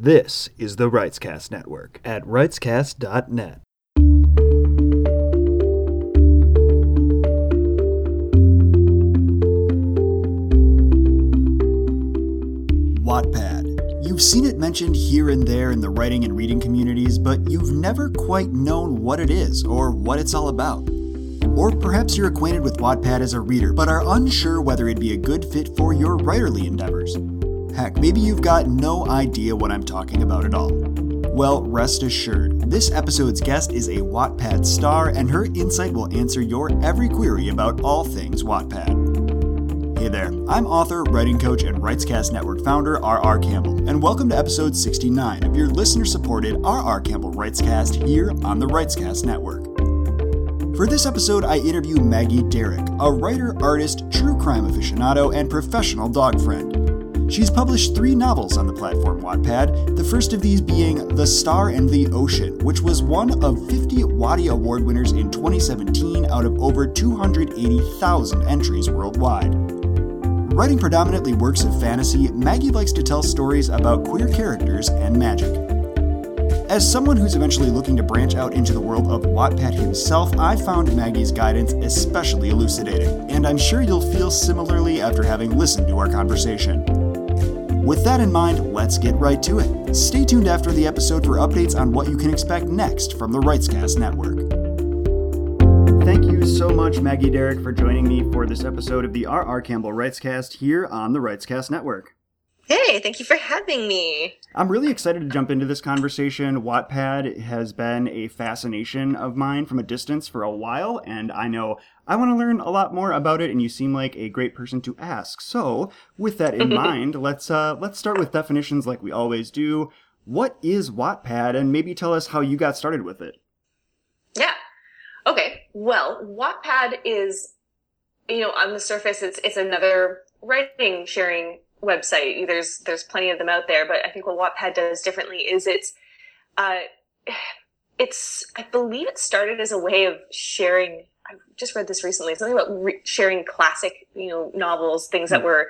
This is the Writescast Network at writescast.net. Wattpad. You've seen it mentioned here and there in the writing and reading communities, but you've never quite known what it is or what it's all about. Or perhaps you're acquainted with Wattpad as a reader, but are unsure whether it'd be a good fit for your writerly endeavors. Heck, maybe you've got no idea what I'm talking about at all. Well, rest assured, this episode's guest is a Wattpad star, and her insight will answer your every query about all things Wattpad. Hey there, I'm author, writing coach, and Writescast Network founder R.R. Campbell, and welcome to episode 69 of your listener-supported R.R. Campbell Writescast here on the Writescast Network. For this episode, I interview Maggie Derrick, a writer, artist, true crime aficionado, and professional dog friend. She's published 3 novels on the platform Wattpad, the first of these being The Star and the Ocean, which was one of 50 Wattie Award winners in 2017 out of over 280,000 entries worldwide. Writing predominantly works of fantasy, Maggie likes to tell stories about queer characters and magic. As someone who's eventually looking to branch out into the world of Wattpad himself, I found Maggie's guidance especially elucidating, and I'm sure you'll feel similarly after having listened to our conversation. With that in mind, let's get right to it. Stay tuned after the episode for updates on what you can expect next from the Writescast Network. Thank you so much, Maggie Derrick, for joining me for this episode of the R.R. Campbell Writescast here on the Writescast Network. Hey, thank you for having me. I'm really excited to jump into this conversation. Wattpad has been a fascination of mine from a distance for a while, and I know I want to learn a lot more about it, and you seem like a great person to ask. So, with that in mind, let's start with definitions like we always do. What is Wattpad, and maybe tell us how you got started with it? Yeah. Okay. Well, Wattpad is, on the surface, it's another writing sharing website. There's plenty of them out there, but I think what Wattpad does differently is I believe it started as a way of sharing. I just read this recently, something about sharing classic, novels, things that were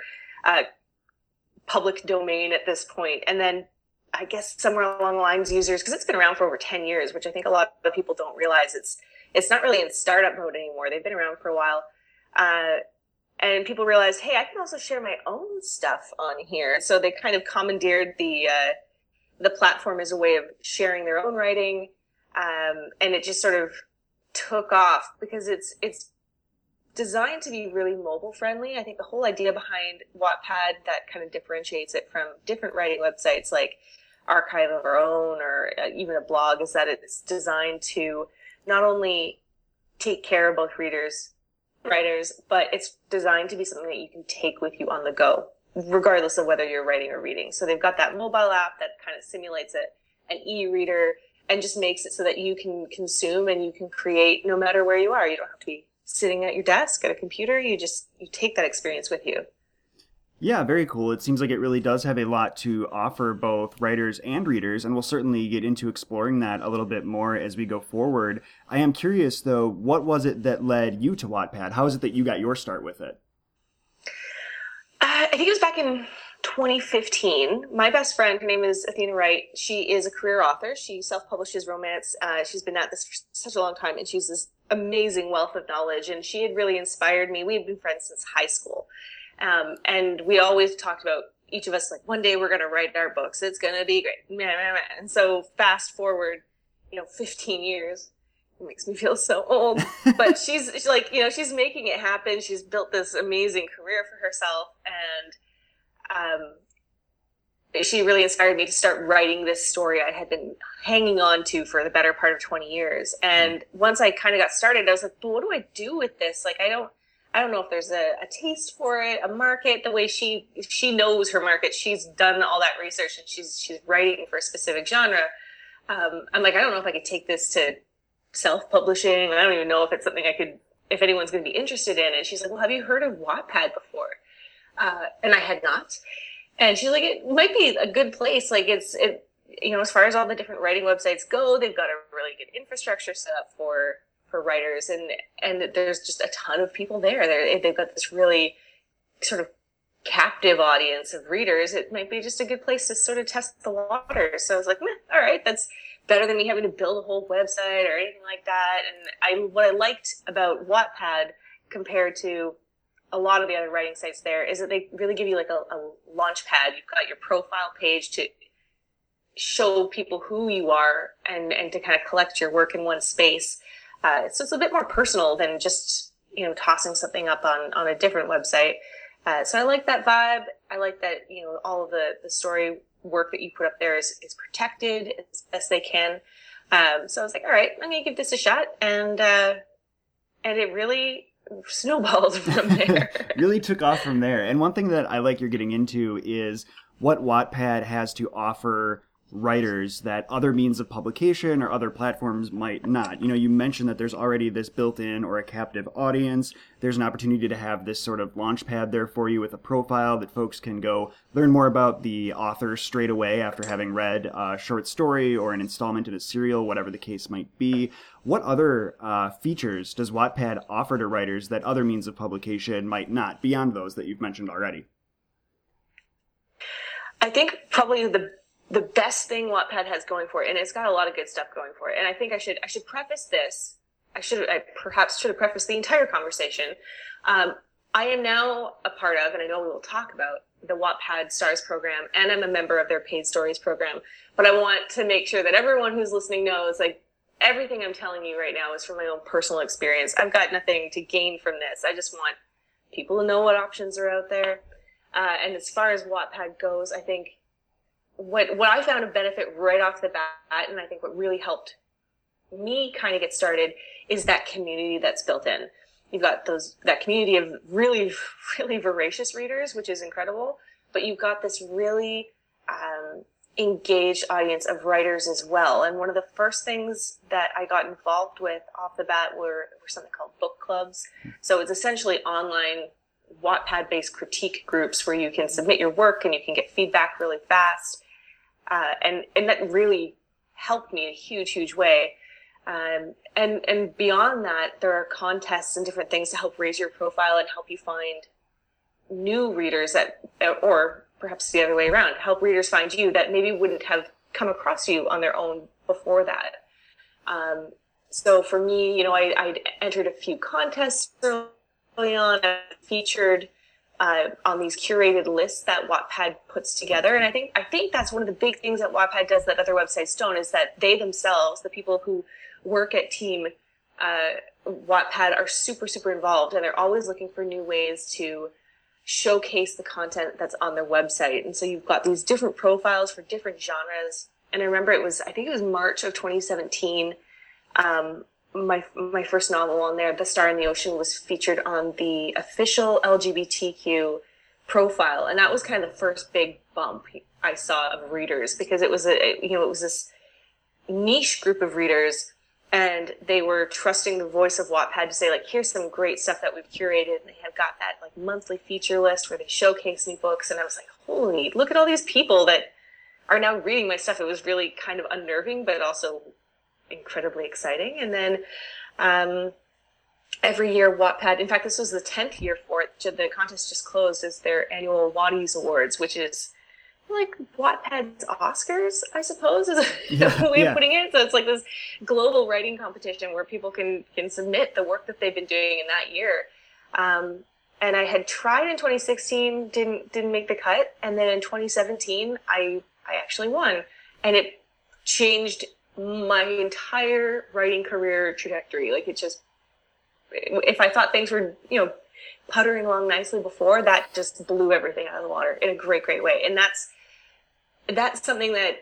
public domain at this point. And then I guess somewhere along the lines, users, because it's been around for over 10 years, which I think a lot of people don't realize, it's not really in startup mode anymore. They've been around for a while. And people realized, hey, I can also share my own stuff on here. So they kind of commandeered the platform as a way of sharing their own writing. And it just sort of took off because it's designed to be really mobile friendly. I think the whole idea behind Wattpad that kind of differentiates it from different writing websites like Archive of Our Own or even a blog is that it's designed to not only take care of both writers, but it's designed to be something that you can take with you on the go, regardless of whether you're writing or reading. So they've got that mobile app that kind of simulates an e-reader and just makes it so that you can consume and you can create no matter where you are. You don't have to be sitting at your desk at a computer. You take that experience with you. Yeah, very cool. It seems like it really does have a lot to offer both writers and readers, and we'll certainly get into exploring that a little bit more as we go forward. I am curious, though, what was it that led you to Wattpad? How is it that you got your start with it? I think it was back in 2015. My best friend, her name is Athena Wright. She is a career author. She self-publishes romance. She's been at this for such a long time, and she's this amazing wealth of knowledge, and she had really inspired me. We had been friends since high school. And we always talked about each of us, like, one day we're going to write our books. It's going to be great. And so fast forward, 15 years. It makes me feel so old. But she's like, she's making it happen. She's built this amazing career for herself. And she really inspired me to start writing this story I had been hanging on to for the better part of 20 years. And once I kind of got started, I was like, well, what do I do with this? Like, I don't know if there's a taste for it, a market, the way she knows her market. She's done all that research and she's writing for a specific genre. I'm like, I don't know if I could take this to self-publishing. I don't even know if it's something if anyone's going to be interested in it. She's like, well, have you heard of Wattpad before? And I had not. And she's like, it might be a good place. Like as far as all the different writing websites go, they've got a really good infrastructure set up for writers, and there's just a ton of people there. They've got this really sort of captive audience of readers, it might be just a good place to sort of test the water. So I was like, all right, that's better than me having to build a whole website or anything like that. And what I liked about Wattpad compared to a lot of the other writing sites there is that they really give you like a launch pad. You've got your profile page to show people who you are and to kind of collect your work in one space. So it's a bit more personal than just, tossing something up on a different website. So I like that vibe. I like that, all of the story work that you put up there is protected as best they can. So I was like, all right, I'm going to give this a shot. And it really snowballed from there. Really took off from there. And one thing that I like you're getting into is what Wattpad has to offer writers that other means of publication or other platforms might not. You mentioned that there's already this built-in or a captive audience. There's an opportunity to have this sort of launch pad there for you with a profile that folks can go learn more about the author straight away after having read a short story or an installment in a serial, whatever the case might be. What other features does Wattpad offer to writers that other means of publication might not, beyond those that you've mentioned already? I think probably the best thing Wattpad has going for it, and it's got a lot of good stuff going for it. And I think I should preface this. I perhaps should have prefaced the entire conversation. I am now a part of, and I know we will talk about, the Wattpad Stars program, and I'm a member of their Paid Stories program. But I want to make sure that everyone who's listening knows, like, everything I'm telling you right now is from my own personal experience. I've got nothing to gain from this. I just want people to know what options are out there. And as far as Wattpad goes, I think what I found a benefit right off the bat, and I think what really helped me kind of get started, is that community that's built in. You've got that community of really, really voracious readers, which is incredible, but you've got this really engaged audience of writers as well. And one of the first things that I got involved with off the bat were something called book clubs. So it's essentially online Wattpad-based critique groups where you can submit your work and you can get feedback really fast. And that really helped me in a huge, huge way. And beyond that, there are contests and different things to help raise your profile and help you find new readers or perhaps the other way around, help readers find you that maybe wouldn't have come across you on their own before that. So for me, I'd entered a few contests early on, featured on these curated lists that Wattpad puts together. And I think that's one of the big things that Wattpad does that other websites don't, is that they themselves, the people who work at Team Wattpad, are super, super involved, and they're always looking for new ways to showcase the content that's on their website. And so you've got these different profiles for different genres. And I remember I think it was March of 2017. My first novel on there, The Star in the Ocean, was featured on the official LGBTQ profile. And that was kind of the first big bump I saw of readers, because it was this niche group of readers, and they were trusting the voice of Wattpad to say, like, here's some great stuff that we've curated. And they have got that like monthly feature list where they showcase new books. And I was like, holy, look at all these people that are now reading my stuff. It was really kind of unnerving, but also incredibly exciting. And then every year Wattpad, in fact, this was the 10th year for it. The contest just closed, as their annual Waddies Awards, which is like Wattpad's Oscars, I suppose, is a way of putting it. So it's like this global writing competition where people can submit the work that they've been doing in that year. And I had tried in 2016, didn't make the cut. And then in 2017, I actually won. And it changed my entire writing career trajectory. Like, it just, if I thought things were, puttering along nicely before, that just blew everything out of the water in a great, great way. And that's something that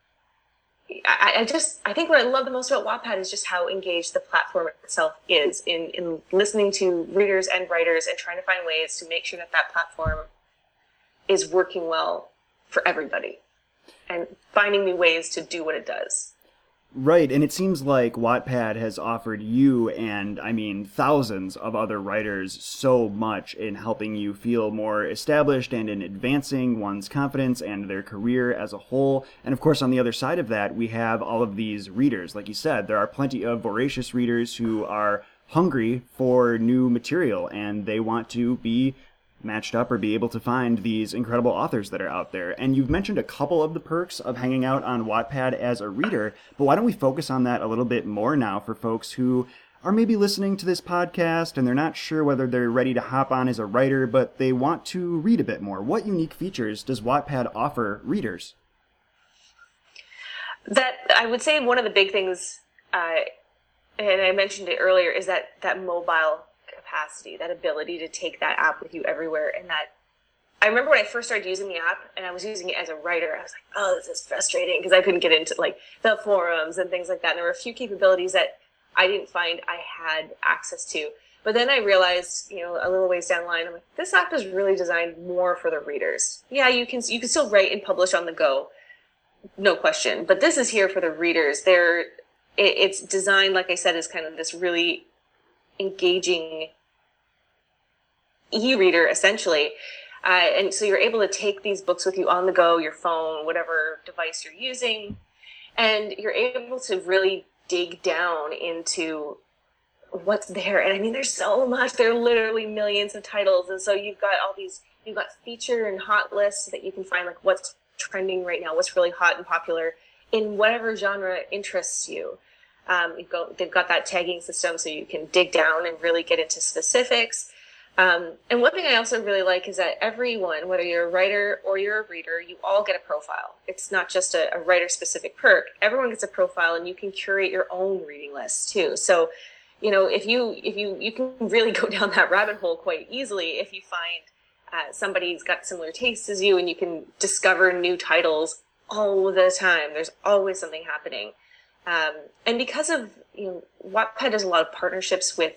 I think what I love the most about Wattpad is just how engaged the platform itself is in listening to readers and writers and trying to find ways to make sure that platform is working well for everybody and finding new ways to do what it does. Right, and it seems like Wattpad has offered you and, thousands of other writers so much in helping you feel more established and in advancing one's confidence and their career as a whole. And of course, on the other side of that, we have all of these readers. Like you said, there are plenty of voracious readers who are hungry for new material, and they want to be matched up or be able to find these incredible authors that are out there. And you've mentioned a couple of the perks of hanging out on Wattpad as a reader, but why don't we focus on that a little bit more now for folks who are maybe listening to this podcast and they're not sure whether they're ready to hop on as a writer, but they want to read a bit more. What unique features does Wattpad offer readers? That I would say one of the big things, and I mentioned it earlier, is that mobile capacity, that ability to take that app with you everywhere. And that I remember when I first started using the app and I was using it as a writer, I was like, oh, this is frustrating because I couldn't get into like the forums and things like that. And there were a few capabilities that I didn't find I had access to. But then I realized, a little ways down the line, I'm like, this app is really designed more for the readers. Yeah, you can still write and publish on the go, no question. But this is here for the readers. It's designed, like I said, as kind of this really engaging e-reader, essentially. And so you're able to take these books with you on the go, your phone, whatever device you're using, and you're able to really dig down into what's there. And I mean, there's so much. There are literally millions of titles. And so you've got feature and hot lists that you can find, like what's trending right now, what's really hot and popular in whatever genre interests you. They've got that tagging system so you can dig down and really get into specifics. And one thing I also really like is that everyone, whether you're a writer or you're a reader, you all get a profile. It's not just a writer-specific perk. Everyone gets a profile, and you can curate your own reading list too. So, if you can really go down that rabbit hole quite easily if you find somebody's got similar tastes as you, and you can discover new titles all the time. There's always something happening. And because of, Wattpad does a lot of partnerships with,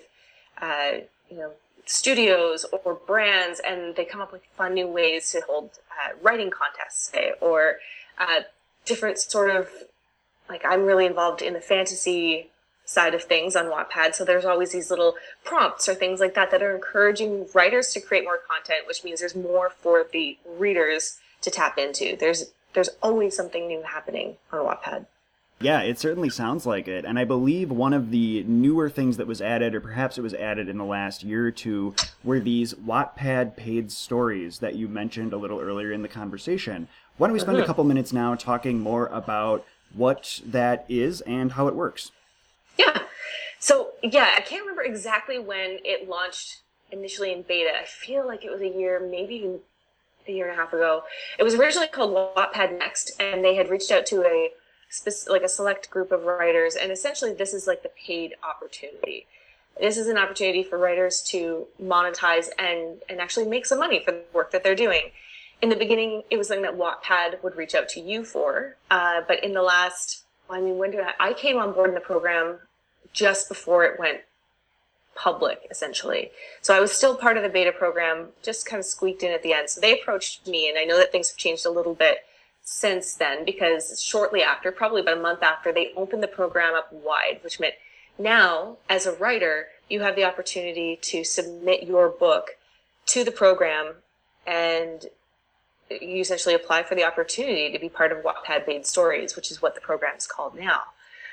studios or brands, and they come up with fun new ways to hold writing contests, say, or different sort of, like, I'm really involved in the fantasy side of things on Wattpad, so there's always these little prompts or things like that are encouraging writers to create more content, which means there's more for the readers to tap into. There's always something new happening on Wattpad. Yeah, it certainly sounds like it. And I believe one of the newer things that was added, or perhaps it was added in the last year or two, were these Wattpad paid stories that you mentioned a little earlier in the conversation. Why don't we spend a couple minutes now talking more about what that is and how it works? Yeah. So, I can't remember exactly when it launched initially in beta. I feel like it was a year, maybe even a year and a half ago. It was originally called Wattpad Next, and they had reached out to a select group of writers, and essentially this is like the paid opportunity. This is an opportunity for writers to monetize and actually make some money for the work that they're doing. In the beginning, it was something that Wattpad would reach out to you for, but in the last, I came on board in the program just before it went public, essentially. So I was still part of the beta program, just kind of squeaked in at the end. So they approached me, and I know that things have changed a little bit since then, because shortly after, probably about a month after, they opened the program up wide, which meant now, as a writer, you have the opportunity to submit your book to the program, and you essentially apply for the opportunity to be part of Wattpad Paid Stories, which is what the program is called now.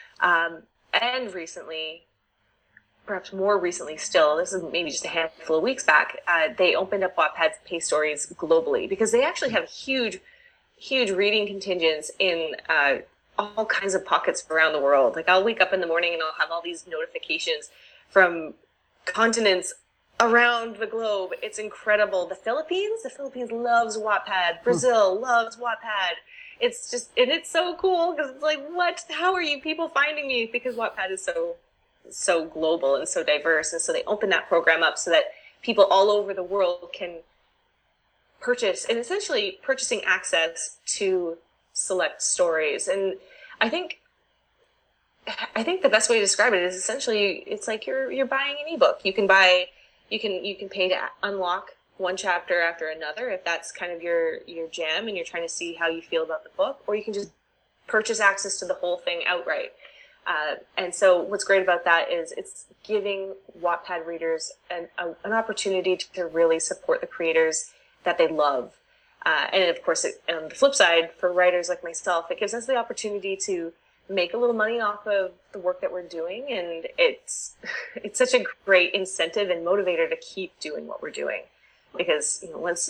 And recently, perhaps more recently still, this is maybe just a handful of weeks back, they opened up Wattpad Paid Stories globally, because they actually have huge reading contingents in all kinds of pockets around the world. Like, I'll wake up in the morning and I'll have all these notifications from continents around the globe. It's incredible. The Philippines loves Wattpad. Brazil loves Wattpad. It's just, and it's so cool, because it's like, what? How are you people finding me? Because Wattpad is so global and so diverse. And so they open that program up so that people all over the world can purchase, and essentially purchasing access to select stories. And I think the best way to describe it is essentially, it's like you're buying an ebook. You can pay to unlock one chapter after another if that's kind of your jam and you're trying to see how you feel about the book, or you can just purchase access to the whole thing outright. And so what's great about that is it's giving Wattpad readers an opportunity to really support the creators that they love. And of course, on the flip side, for writers like myself, it gives us the opportunity to make a little money off of the work that we're doing. And it's such a great incentive and motivator to keep doing what we're doing. because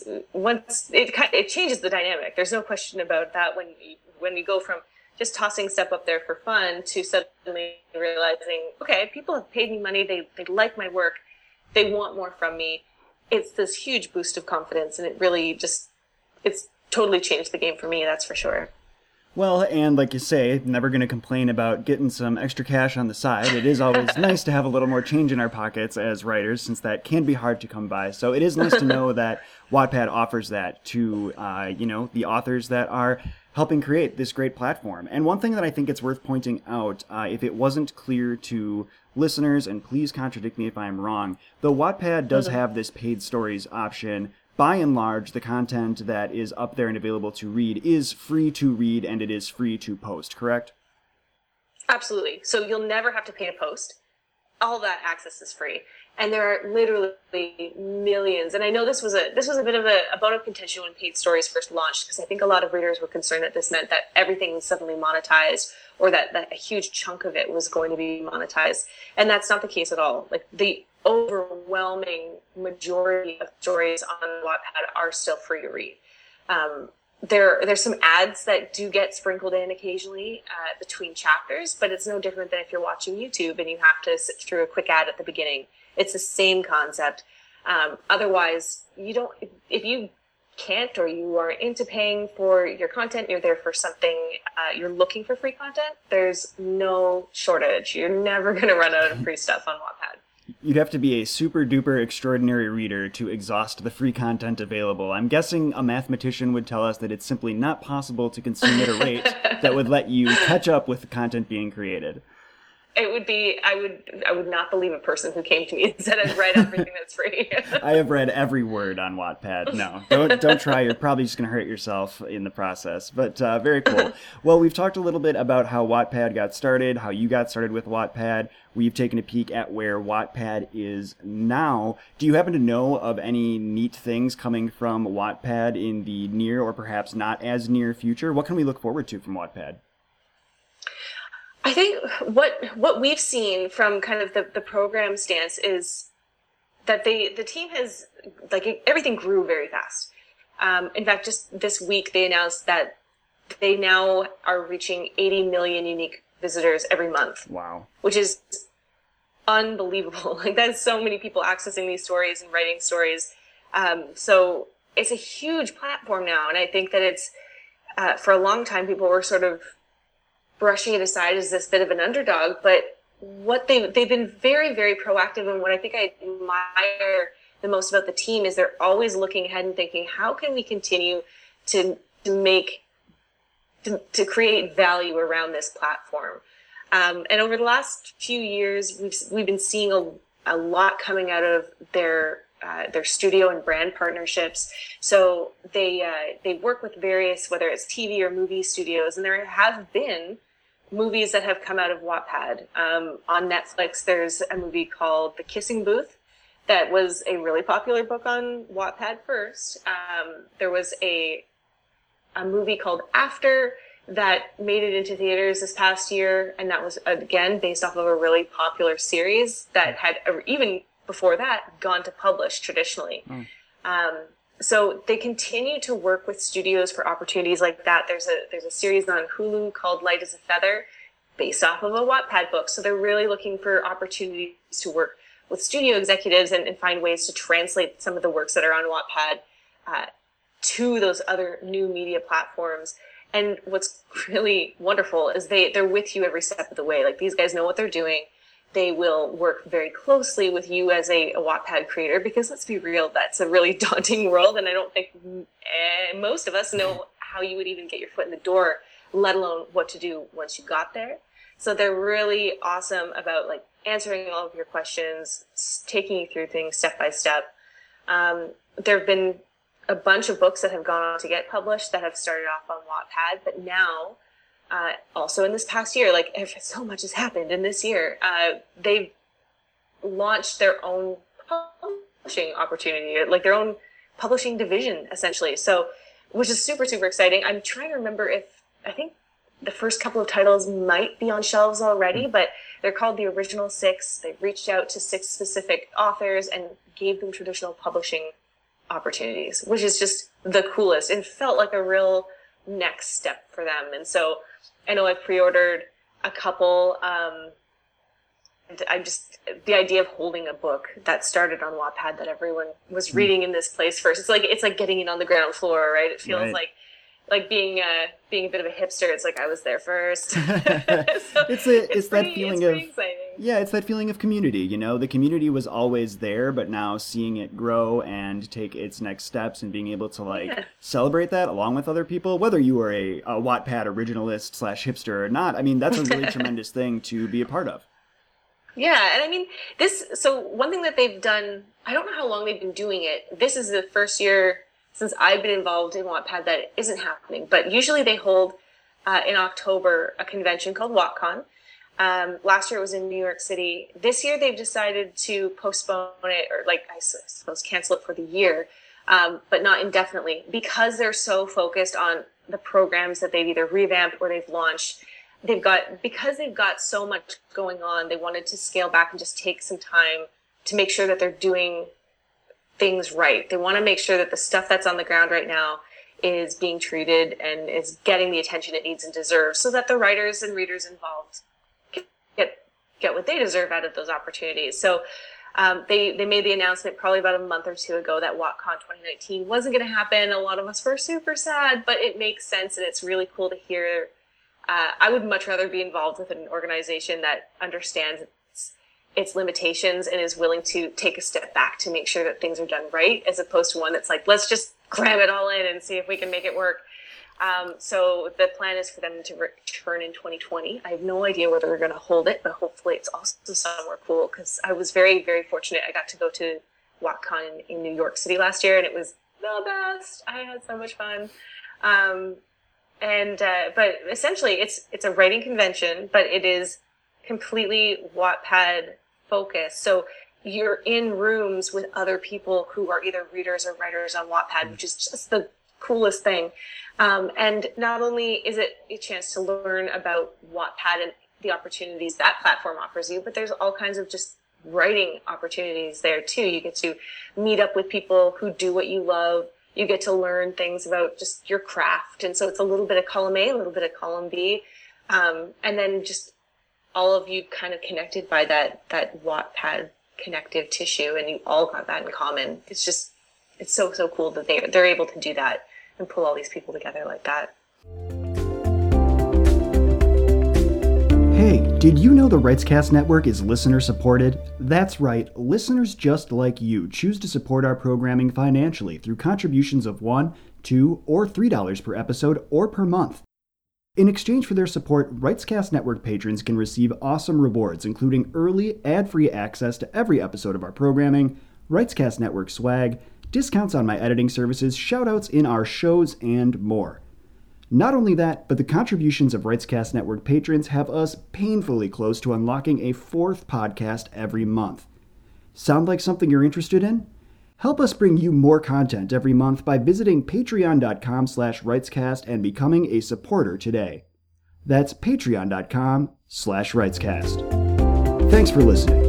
once it changes the dynamic. There's no question about that when you go from just tossing stuff up there for fun to suddenly realizing, okay, people have paid me money, they like my work, they want more from me. It's this huge boost of confidence, and it really it's totally changed the game for me, that's for sure. Well, and like you say, never going to complain about getting some extra cash on the side. It is always nice to have a little more change in our pockets as writers, since that can be hard to come by. So it is nice to know that Wattpad offers that to, the authors that are helping create this great platform. And one thing that I think it's worth pointing out, if it wasn't clear to listeners, and please contradict me if I'm wrong, though Wattpad does have this paid stories option, by and large, the content that is up there and available to read is free to read, and it is free to post, correct? Absolutely. So you'll never have to pay to post. All that access is free. And there are literally millions. And I know this was a bit of a bone of contention when paid stories first launched, because I think a lot of readers were concerned that this meant that everything was suddenly monetized, or that a huge chunk of it was going to be monetized. And that's not the case at all. Like, the overwhelming majority of stories on Wattpad are still free to read. There's some ads that do get sprinkled in occasionally between chapters, but it's no different than if you're watching YouTube and you have to sit through a quick ad at the beginning. It's the same concept. Otherwise, if you can't, or you aren't into paying for your content, you're there for something, you're looking for free content, there's no shortage. You're never going to run out of free stuff on Wattpad. You'd have to be a super duper extraordinary reader to exhaust the free content available. I'm guessing a mathematician would tell us that it's simply not possible to consume at a rate that would let you catch up with the content being created. It would be, I would not believe a person who came to me and said I'd write everything that's free. I have read every word on Wattpad. No, don't try. You're probably just going to hurt yourself in the process. But very cool. Well, we've talked a little bit about how Wattpad got started, how you got started with Wattpad. We've taken a peek at where Wattpad is now. Do you happen to know of any neat things coming from Wattpad in the near, or perhaps not as near future? What can we look forward to from Wattpad? I think what we've seen from kind of the program stance is that the team has, like, everything grew very fast. In fact, just this week they announced that they now are reaching 80 million unique visitors every month. Wow. Which is unbelievable. Like, that's so many people accessing these stories and writing stories. So it's a huge platform now. And I think that it's, for a long time, people were sort of brushing it aside as this bit of an underdog, but what they've been very, very proactive. And what I think I admire the most about the team is they're always looking ahead and thinking, how can we continue to create value around this platform? And over the last few years, we've been seeing a lot coming out of their studio and brand partnerships. So they work with various, whether it's TV or movie studios, and there have been movies that have come out of Wattpad. On Netflix, there's a movie called The Kissing Booth that was a really popular book on Wattpad first. There was a movie called After that made it into theaters this past year, and that was, again, based off of a really popular series that had, even before that, gone to publish traditionally. So they continue to work with studios for opportunities like that. There's a series on Hulu called Light as a Feather, based off of a Wattpad book. So they're really looking for opportunities to work with studio executives and find ways to translate some of the works that are on Wattpad to those other new media platforms. And what's really wonderful is they're with you every step of the way. Like, these guys know what they're doing. They will work very closely with you as a Wattpad creator, because let's be real, that's a really daunting world. And I don't think most of us know how you would even get your foot in the door, let alone what to do once you got there. So they're really awesome about, like, answering all of your questions, taking you through things step by step. There have been a bunch of books that have gone on to get published that have started off on Wattpad, but now, also in this past year, like, so much has happened in this year, they've launched their own publishing opportunity, like their own publishing division, essentially. So, which is super, super exciting. I'm trying to remember I think the first couple of titles might be on shelves already, but they're called The Original Six. They've reached out to 6 specific authors and gave them traditional publishing opportunities, which is just the coolest and felt like a real next step for them. And so I know I've pre-ordered a couple. And the idea of holding a book that started on Wattpad that everyone was reading in this place first. It's like getting in on the ground floor, right? It feels like being a bit of a hipster. It's like I was there first. So it's that feeling of exciting. Yeah, it's that feeling of community. The community was always there, but now seeing it grow and take its next steps and being able to celebrate that along with other people, whether you are a Wattpad originalist / hipster or not. I mean, that's a really tremendous thing to be a part of. Yeah, and I mean, so one thing that they've done, I don't know how long they've been doing it. This is the first year since I've been involved in Wattpad that it isn't happening. But usually they hold in October a convention called WattCon. Last year it was in New York City. This year they've decided to postpone it, or I suppose cancel it for the year, but not indefinitely, because they're so focused on the programs that they've either revamped or they've launched. Because they've got so much going on, they wanted to scale back and just take some time to make sure that they're doing things right. They want to make sure that the stuff that's on the ground right now is being treated and is getting the attention it needs and deserves, so that the writers and readers involved get what they deserve out of those opportunities. So they made the announcement probably about a month or two ago that WattCon 2019 wasn't going to happen. A lot of us were super sad, but it makes sense, and it's really cool to hear. I would much rather be involved with an organization that understands its limitations and is willing to take a step back to make sure that things are done right, as opposed to one that's like, let's just cram it all in and see if we can make it work. So the plan is for them to return in 2020. I have no idea whether they're going to hold it, but hopefully it's also somewhere cool, because I was very, very fortunate. I got to go to WattCon in New York City last year, and it was the best. I had so much fun. But essentially it's a writing convention, but it is completely Wattpad focused. So you're in rooms with other people who are either readers or writers on Wattpad, which is just the coolest thing. And not only is it a chance to learn about Wattpad and the opportunities that platform offers you, but there's all kinds of just writing opportunities there too. You get to meet up with people who do what you love. You get to learn things about just your craft. And so it's a little bit of column A, a little bit of column B. And then just all of you kind of connected by that Wattpad connective tissue, and you all got that in common. It's so cool that they're able to do that and pull all these people together like that. Hey, did you know the Writescast Network is listener supported? That's right, listeners just like you choose to support our programming financially through contributions of $1, $2, or $3 per episode or per month. In exchange for their support, Writescast Network patrons can receive awesome rewards, including early, ad-free access to every episode of our programming, Writescast Network swag, discounts on my editing services, shoutouts in our shows, and more. Not only that, but the contributions of Writescast Network patrons have us painfully close to unlocking a 4th podcast every month. Sound like something you're interested in? Help us bring you more content every month by visiting patreon.com/writescast and becoming a supporter today. That's patreon.com/writescast. Thanks for listening.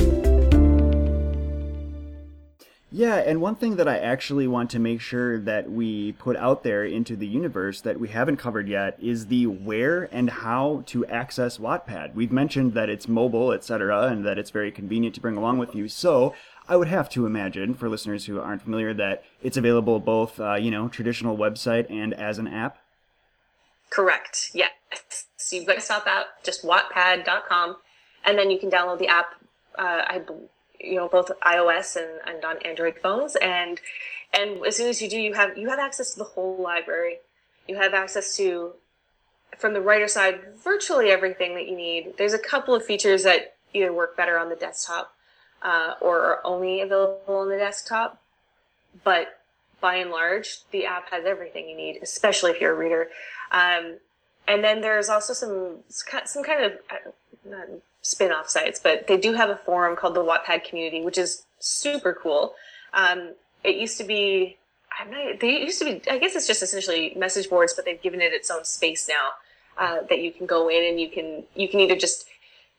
Yeah, and one thing that I actually want to make sure that we put out there into the universe that we haven't covered yet is the where and how to access Wattpad. We've mentioned that it's mobile, etc., and that it's very convenient to bring along with you. So I would have to imagine, for listeners who aren't familiar, that it's available both, traditional website and as an app. Correct. Yeah. So you've got to stop at just wattpad.com, and then you can download the app. Both iOS and on Android phones, and as soon as you do, you have access to the whole library. You have access to, from the writer side, virtually everything that you need. There's a couple of features that either work better on the desktop or are only available on the desktop, but by and large, the app has everything you need, especially if you're a reader. And then there's also some kind of not spin-off sites, but they do have a forum called the Wattpad community, which is super cool. It used to be, I guess it's just essentially message boards, but they've given it its own space now, that you can go in and you can either just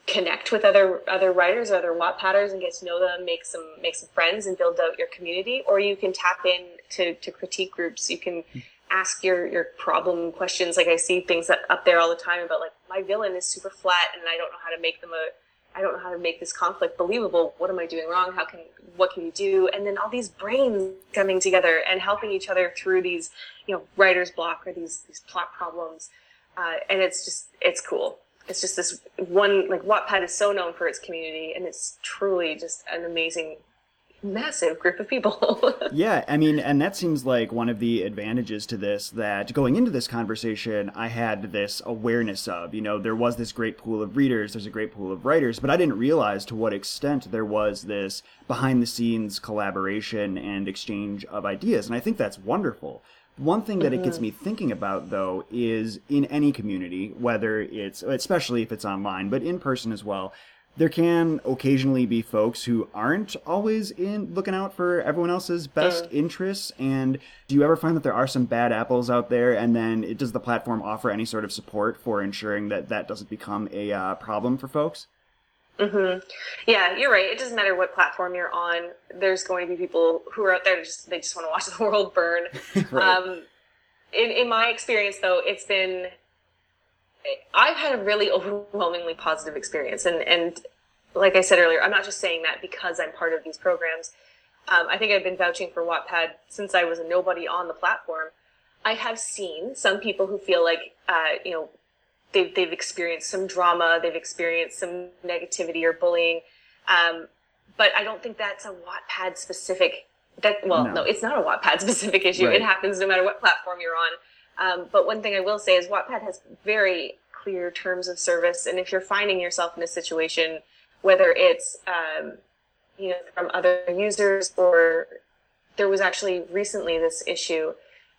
connect with other writers or other Wattpadders and get to know them, make some friends and build out your community, or you can tap in to critique groups. You can ask your problem questions. Like I see things up there all the time about like, my villain is super flat and I don't know how to make this conflict believable. What am I doing wrong? What can you do? And then all these brains coming together and helping each other through these, writer's block or these plot problems. And it's cool. It's just this one, like Wattpad is so known for its community, and it's truly just an amazing, massive group of people. Yeah, I mean, and that seems like one of the advantages to this, that going into this conversation, I had this awareness of, there was this great pool of readers, there's a great pool of writers, but I didn't realize to what extent there was this behind-the-scenes collaboration and exchange of ideas, and I think that's wonderful. One thing that it gets me thinking about, though, is in any community, whether it's, especially if it's online, but in person as well, there can occasionally be folks who aren't always looking out for everyone else's best interests. And do you ever find that there are some bad apples out there? And then does the platform offer any sort of support for ensuring that doesn't become a problem for folks? Mm-hmm. Yeah, you're right. It doesn't matter what platform you're on. There's going to be people who are out there they just want to watch the world burn. Right. In my experience, though, I've had a really overwhelmingly positive experience. And like I said earlier, I'm not just saying that because I'm part of these programs. I think I've been vouching for Wattpad since I was a nobody on the platform. I have seen some people who feel like, they've experienced some drama, they've experienced some negativity or bullying, but I don't think that's a Wattpad specific. No, it's not a Wattpad specific issue. Right. It happens no matter what platform you're on. But one thing I will say is Wattpad has very clear terms of service, and if you're finding yourself in a situation, whether it's from other users, or there was actually recently this issue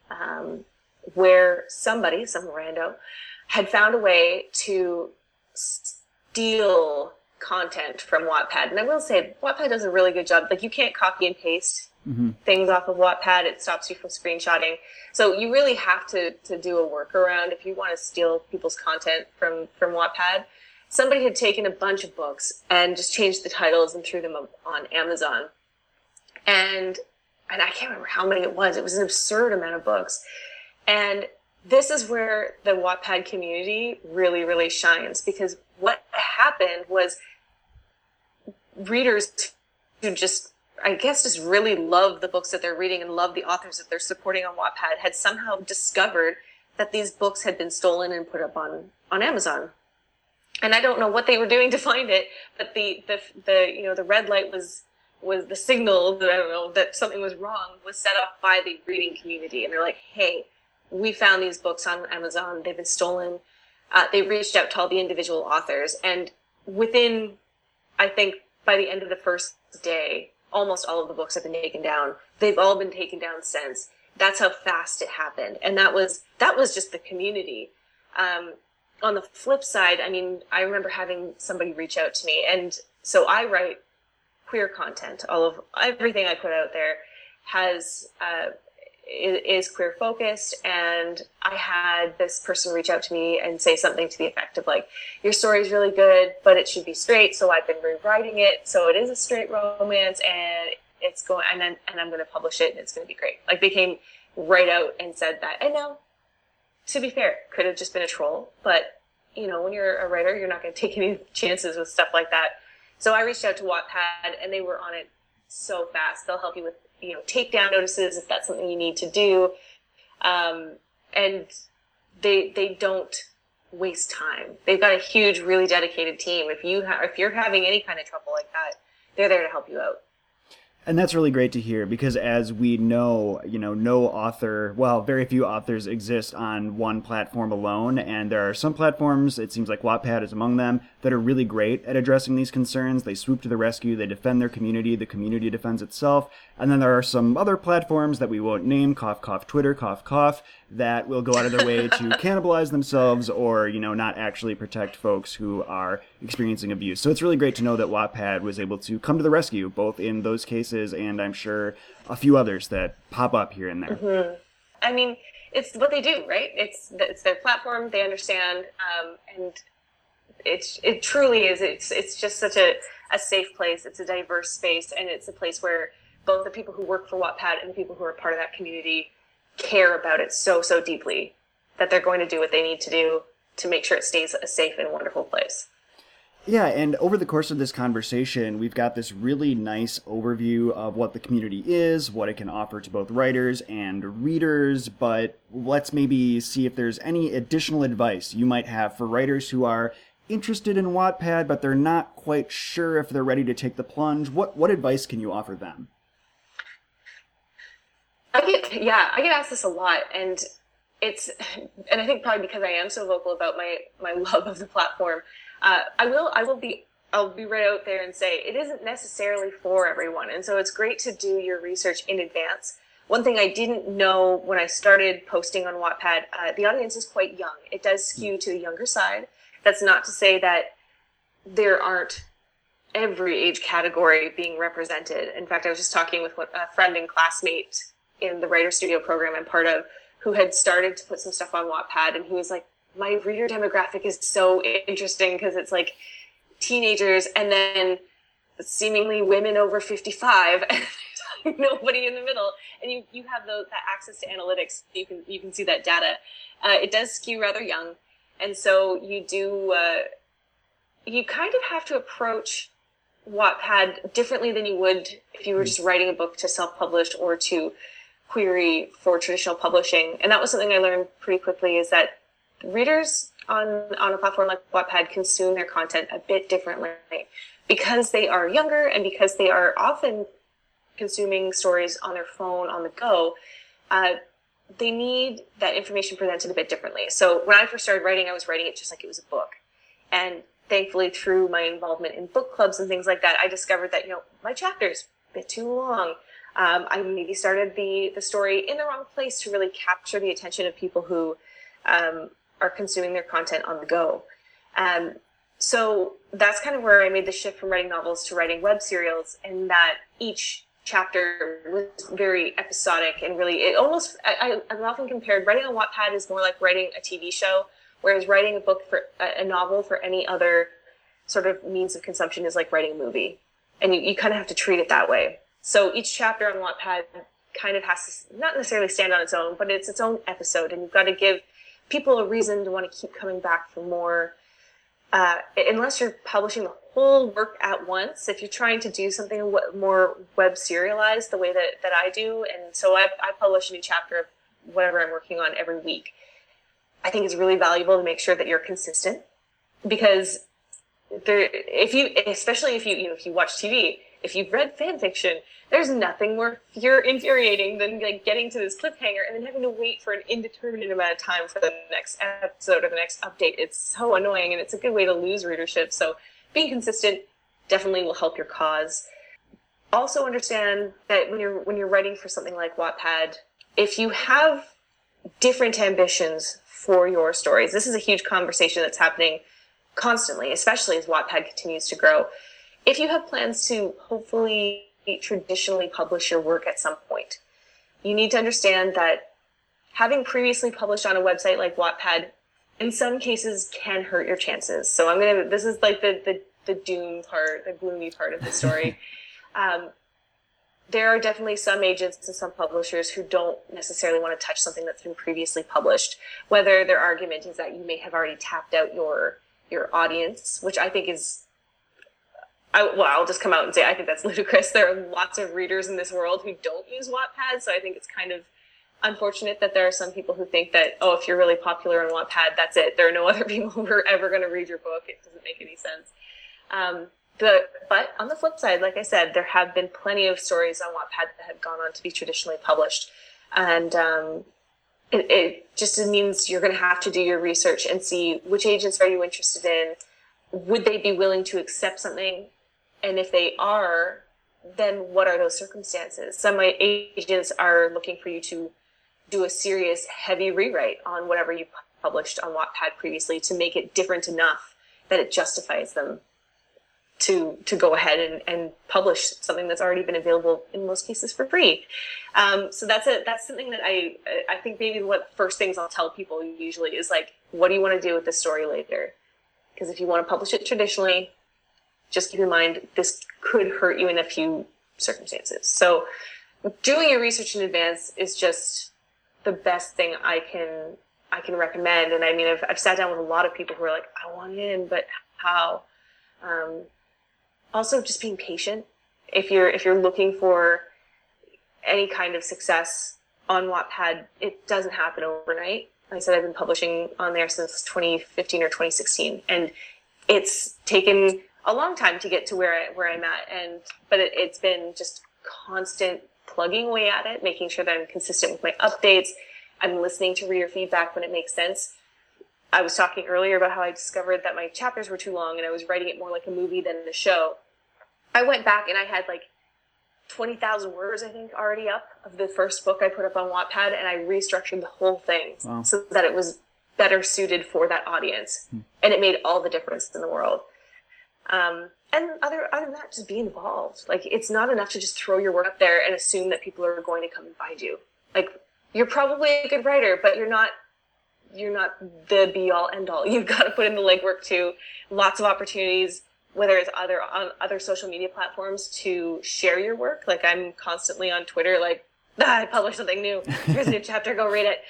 where some rando had found a way to steal content from Wattpad. And I will say, Wattpad does a really good job. Like, you can't copy and paste things off of Wattpad. It stops you from screenshotting. So you really have to do a workaround if you want to steal people's content from Wattpad. Somebody had taken a bunch of books and just changed the titles and threw them on Amazon. And I can't remember how many it was. It was an absurd amount of books. And this is where the Wattpad community really, really shines, because what happened was readers who just really love the books that they're reading and love the authors that they're supporting on Wattpad had somehow discovered that these books had been stolen and put up on Amazon. And I don't know what they were doing to find it, but the red light was the signal that, I don't know, that something was wrong, was set off by the reading community. And they're like, hey, we found these books on Amazon. They've been stolen. They reached out to all the individual authors. And within, I think, by the end of the first day, almost all of the books have been taken down. They've all been taken down since. That's how fast it happened. And that was just the community. On the flip side, I mean, I remember having somebody reach out to me. And so I write queer content. Everything I put out there is queer focused, and I had this person reach out to me and say something to the effect of like, your story's really good, but it should be straight, so I've been rewriting it so it is a straight romance, and I'm going to publish it, and it's going to be great. Like, they came right out and said that. And now, to be fair, could have just been a troll, but when you're a writer, you're not going to take any chances with stuff like that. So I reached out to Wattpad, and they were on it so fast. They'll help you with takedown notices if that's something you need to do, and they don't waste time. They've got a huge, really dedicated team. If you're having any kind of trouble like that, they're there to help you out. And that's really great to hear, because as we know, no author, very few authors exist on one platform alone. And there are some platforms, it seems like Wattpad is among them, that are really great at addressing these concerns. They swoop to the rescue, they defend their community, the community defends itself. And then there are some other platforms that we won't name, cough, cough, Twitter, cough, cough, that will go out of their way to cannibalize themselves or, not actually protect folks who are experiencing abuse. So it's really great to know that Wattpad was able to come to the rescue, both in those cases and I'm sure a few others that pop up here and there. Mm-hmm. I mean, it's what they do, right? It's their platform. They understand. And it truly is. It's just such a safe place. It's a diverse space, and it's a place where both the people who work for Wattpad and the people who are part of that community care about it so deeply that they're going to do what they need to do to make sure it stays a safe and wonderful place. Yeah, and over the course of this conversation, we've got this really nice overview of what the community is, what it can offer to both writers and readers, but let's maybe see if there's any additional advice you might have for writers who are interested in Wattpad, but they're not quite sure if they're ready to take the plunge. What advice can you offer them? I get asked this a lot, and I think probably because I am so vocal about my love of the platform, I'll be right out there and say it isn't necessarily for everyone. And so it's great to do your research in advance. One thing I didn't know when I started posting on Wattpad, the audience is quite young. It does skew to the younger side. That's not to say that there aren't every age category being represented. In fact, I was just talking with a friend and classmate in the Writer Studio program I'm part of, who had started to put some stuff on Wattpad, and he was like, my reader demographic is so interesting because it's like teenagers and then seemingly women over 55 and nobody in the middle. And you have that access to analytics. You can see that data. It does skew rather young. And so you kind of have to approach Wattpad differently than you would if you were just writing a book to self-publish or to query for traditional publishing. And that was something I learned pretty quickly, is that readers on a platform like Wattpad consume their content a bit differently because they are younger and because they are often consuming stories on their phone on the go. They need that information presented a bit differently. So when I first started writing, I was writing it just like it was a book. And thankfully, through my involvement in book clubs and things like that, I discovered that, my chapter's a bit too long. I maybe started the story in the wrong place to really capture the attention of people who are consuming their content on the go. So that's kind of where I made the shift from writing novels to writing web serials, and that each chapter was very episodic and really, I've often compared writing on Wattpad is more like writing a TV show, whereas writing a book for a novel for any other sort of means of consumption is like writing a movie. And you kind of have to treat it that way. So each chapter on Wattpad kind of has to not necessarily stand on its own, but it's its own episode, and you've got to give people a reason to want to keep coming back for more. Unless you're publishing the whole work at once, if you're trying to do something more web serialized the way that I do, and so I publish a new chapter of whatever I'm working on every week, I think it's really valuable to make sure that you're consistent, because especially if you watch TV, if you've read fan fiction, there's nothing more infuriating than like getting to this cliffhanger and then having to wait for an indeterminate amount of time for the next episode or the next update. It's so annoying, and it's a good way to lose readership. So being consistent definitely will help your cause. Also understand that when you're writing for something like Wattpad, if you have different ambitions for your stories, this is a huge conversation that's happening constantly, especially as Wattpad continues to grow. If you have plans to hopefully traditionally publish your work at some point, you need to understand that having previously published on a website like Wattpad in some cases can hurt your chances. So this is like the doom part, the gloomy part of the story. There are definitely some agents and some publishers who don't necessarily want to touch something that's been previously published, whether their argument is that you may have already tapped out your audience, which I think is, I'll just come out and say I think that's ludicrous. There are lots of readers in this world who don't use Wattpad, so I think it's kind of unfortunate that there are some people who think that, if you're really popular on Wattpad, that's it. There are no other people who are ever going to read your book. It doesn't make any sense. But on the flip side, like I said, there have been plenty of stories on Wattpad that have gone on to be traditionally published. And it just means you're going to have to do your research and see which agents are you interested in. Would they be willing to accept something? And if they are, then what are those circumstances? Some agents are looking for you to do a serious, heavy rewrite on whatever you published on Wattpad previously to make it different enough that it justifies them to go ahead and publish something that's already been available in most cases for free. So that's something that I think maybe one of the first things I'll tell people usually is like, what do you want to do with this story later? Because if you want to publish it traditionally, just keep in mind this could hurt you in a few circumstances. So doing your research in advance is just the best thing I can recommend. And I mean, I've sat down with a lot of people who are like, I want in, but how? Also, just being patient. If you're looking for any kind of success on Wattpad, it doesn't happen overnight. Like I said, I've been publishing on there since 2015 or 2016, and it's taken a long time to get to where I'm at. But it's been just constant plugging away at it, making sure that I'm consistent with my updates. I'm listening to reader feedback when it makes sense. I was talking earlier about how I discovered that my chapters were too long and I was writing it more like a movie than a show. I went back and I had like 20,000 words, I think, already up of the first book I put up on Wattpad, and I restructured the whole thing so that it was better suited for that audience. And it made all the difference in the world. And other than that, just be involved. Like, it's not enough to just throw your work up there and assume that people are going to come and find you. Like, you're probably a good writer, but you're not the be all end all. You've got to put in the legwork too. Lots of opportunities, whether it's on other social media platforms, to share your work. Like, I'm constantly on Twitter, like, I published something new. Here's a new chapter. Go read it.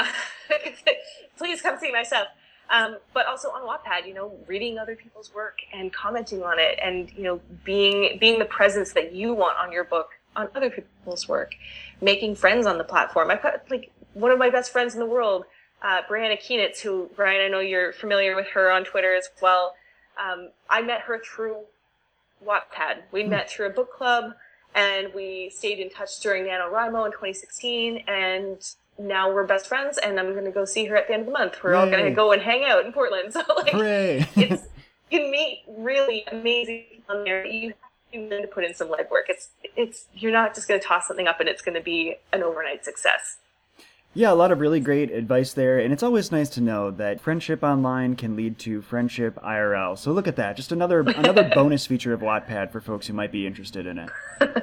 Please come see my stuff. But also on Wattpad, reading other people's work and commenting on it, and being the presence that you want on your book on other people's work, making friends on the platform. I've got like one of my best friends in the world, Brianna Keenitz, who, Brian, I know you're familiar with her on Twitter as well. I met her through Wattpad. We met through a book club, and we stayed in touch during NaNoWriMo in 2016, and now we're best friends, and I'm going to go see her at the end of the month. We're all going to go and hang out in Portland. So, like, you can meet really amazing people on there. You have to put in some legwork. You're not just going to toss something up and it's going to be an overnight success. Yeah, a lot of really great advice there, and it's always nice to know that friendship online can lead to friendship IRL. So look at that, just another bonus feature of Wattpad for folks who might be interested in it.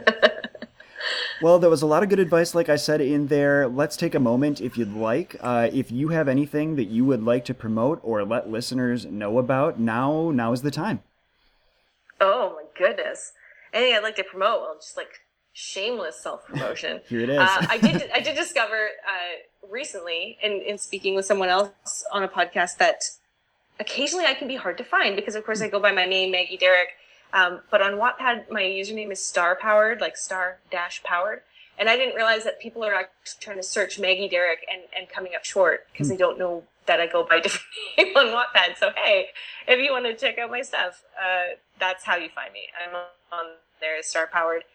Well, there was a lot of good advice, like I said, in there. Let's take a moment, if you'd like. If you have anything that you would like to promote or let listeners know about, now is the time. Oh, my goodness. Anything I'd like to promote? Well, just like shameless self-promotion. Here it is. I did discover recently, in speaking with someone else on a podcast, that occasionally I can be hard to find because, of course, I go by my name, Maggie Derrick. But on Wattpad, my username is star-powered, like star-powered. And I didn't realize that people are actually trying to search Maggie Derrick and coming up short because they don't know that I go by a different name on Wattpad. So, hey, if you want to check out my stuff, that's how you find me. I'm on there as star-powered.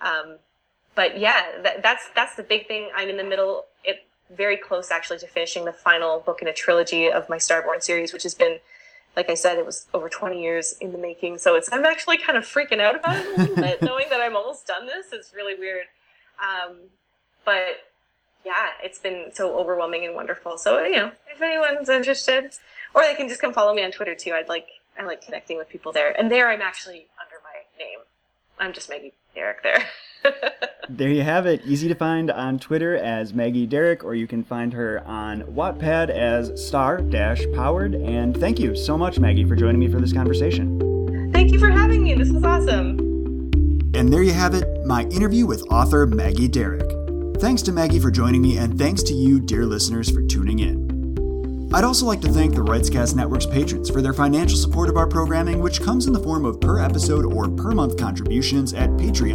But yeah, that's the big thing. I'm in the middle, very close actually to finishing the final book in a trilogy of my Starborn series, which has been, like I said, it was over 20 years in the making. So I'm actually kind of freaking out about it a little bit, knowing that I'm almost done this. It's really weird. But yeah, it's been so overwhelming and wonderful. So, if anyone's interested, or they can just come follow me on Twitter too. I like connecting with people there. And there I'm actually under my name. I'm just Maggie Derrick there. There you have it. Easy to find on Twitter as Maggie Derrick, or you can find her on Wattpad as star-powered. And thank you so much, Maggie, for joining me for this conversation. Thank you for having me. This was awesome. And there you have it, my interview with author Maggie Derrick. Thanks to Maggie for joining me, and thanks to you, dear listeners, for tuning in. I'd also like to thank the WrightsCast Network's patrons for their financial support of our programming, which comes in the form of per episode or per month contributions at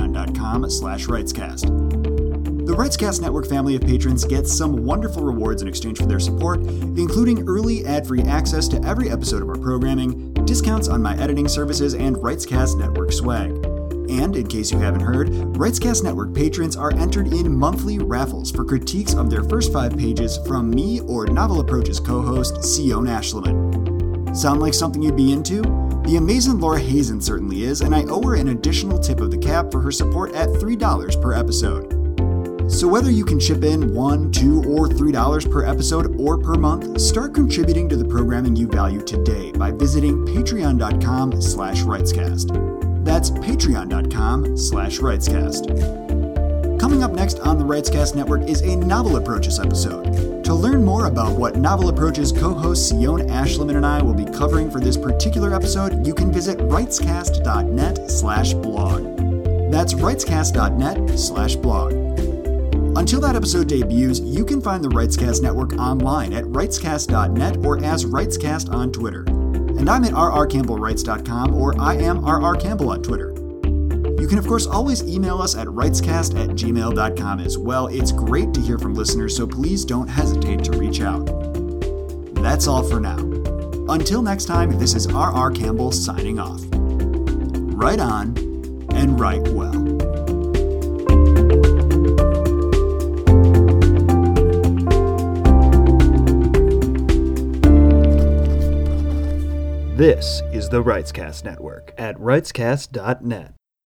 patreon.com/WrightsCast. The WrightsCast Network family of patrons gets some wonderful rewards in exchange for their support, including early ad-free access to every episode of our programming, discounts on my editing services, and WrightsCast Network swag. And, in case you haven't heard, WrightsCast Network patrons are entered in monthly raffles for critiques of their first 5 pages from me or Novel Approach's co-host, Sion Ashleman. Sound like something you'd be into? The amazing Laura Hazen certainly is, and I owe her an additional tip of the cap for her support at $3 per episode. So whether you can chip in $1, $2, or $3 per episode or per month, start contributing to the programming you value today by visiting patreon.com/WrightsCast. That's patreon.com/WrightsCast. Coming up next on the Writescast Network is a Novel Approaches episode. To learn more about what Novel Approaches co-host Sion Ashleman and I will be covering for this particular episode, you can visit writescast.net/blog. That's writescast.net/blog. Until that episode debuts, you can find the Writescast Network online at writescast.net or as Writescast on Twitter. And I'm at rrcampbellwrites.com or I am rrcampbell on Twitter. You can, of course, always email us at writescast@gmail.com as well. It's great to hear from listeners, so please don't hesitate to reach out. That's all for now. Until next time, this is R.R. Campbell signing off. Write on and write well. This is the Writescast Network at writescast.net.